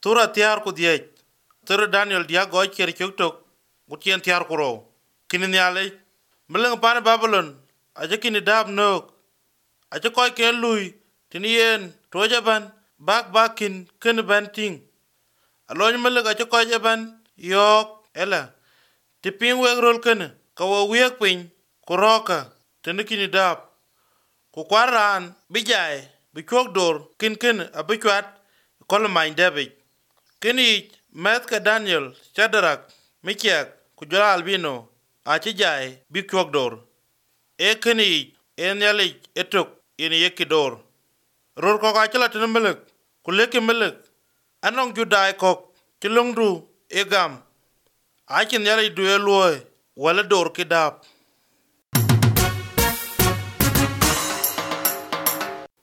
tura tiar ku diech tura Daniel dia goj ker chuk tok ku chien tiar ku ro kini nyale meleng pan Babylon aje kini dab nok aje koy ken lui tini yen toja ban bakin ken ban ting alony meleng aje koy ban yok ela ti ping weg rol ken ka wo wiek piny ku roka tini kini dab ku kwaran bijay bi chok dor kin abichwat kol main David kini met ka Daniel Shadrach Meshach ku jora albino achi jay bi chok dor e kini en yali etok in yeki dor ror ko ka chila tin melek ku leki melek anong judai kok chilungdu egam achin yali dueloy wala dor kidap